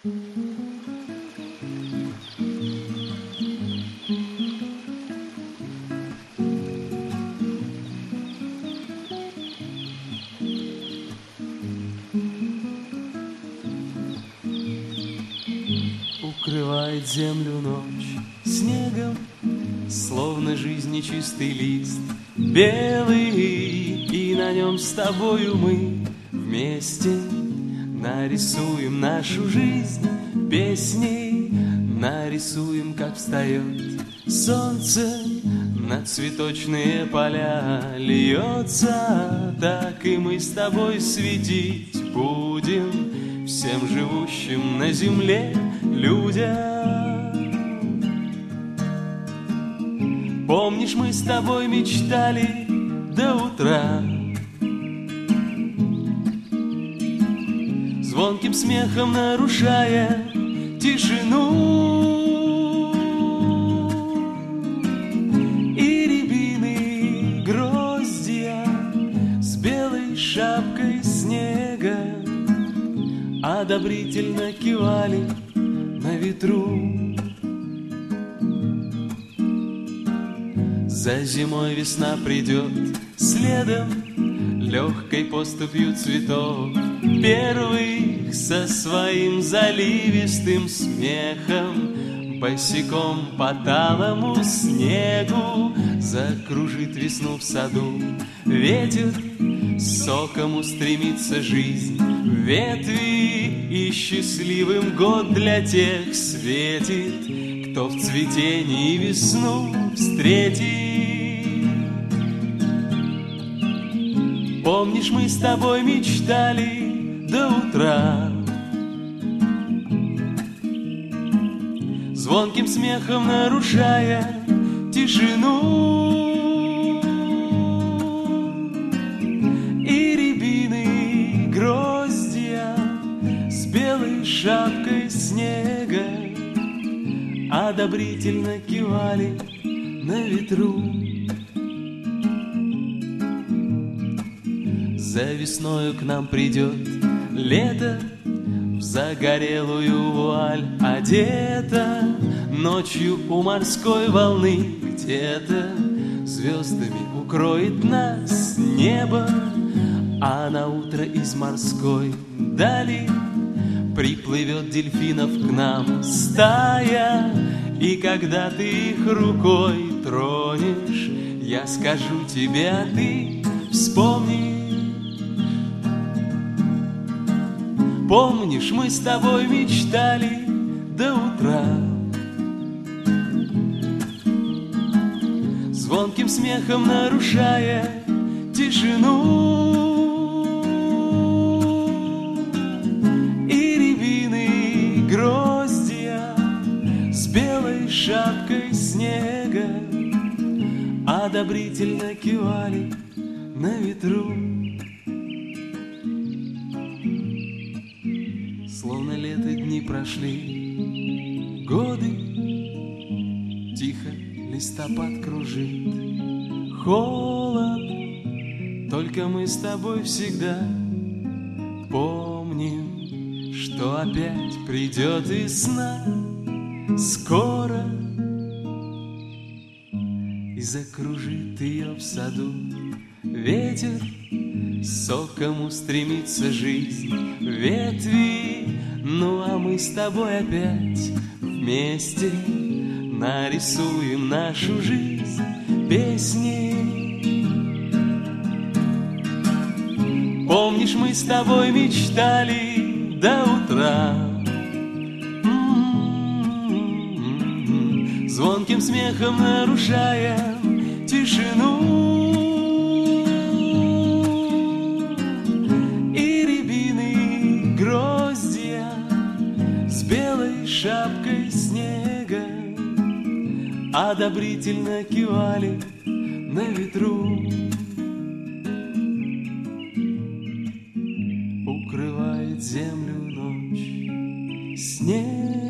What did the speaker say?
Укрывает землю ночь снегом, словно жизни чистый лист белый, и на нем с тобою мы вместе нарисуем нашу жизнь песней, нарисуем, как встает солнце на цветочные поля, льется, так и мы с тобой светить будем всем живущим на земле людям. Помнишь, мы с тобой мечтали до утра, звонким смехом нарушая тишину, и рябины гроздья с белой шапкой снега одобрительно кивали на ветру. За зимой весна придет следом, легкой поступью цветов первых, со своим заливистым смехом босиком по талому снегу закружит весну в саду. Ветер соком устремится жизнь в ветви, и счастливым год для тех светит, кто в цветении весну встретит. Помнишь, мы с тобой мечтали до утра, звонким смехом нарушая тишину, и рябины гроздья с белой шапкой снега одобрительно кивали на ветру. За весною к нам придет лето, в загорелую вуаль одета, ночью у морской волны где-то звездами укроет нас небо, а на утро из морской дали приплывет дельфинов к нам стая, и когда ты их рукой тронешь, я скажу тебе, а ты вспомни. Помнишь, мы с тобой мечтали до утра, звонким смехом нарушая тишину, и рябины гроздья с белой шапкой снега одобрительно кивали на ветру. Словно лето дни прошли, годы, тихо листопад кружит, холод, только мы с тобой всегда помним, что опять придет весна скоро и закружит ее в саду. Ветер соком устремится жизнь в ветви, ну а мы с тобой опять вместе нарисуем нашу жизнь песней. Помнишь, мы с тобой мечтали до утра, звонким смехом нарушая тишину, шапкой снега одобрительно кивали на ветру. Укрывает землю ночь снег.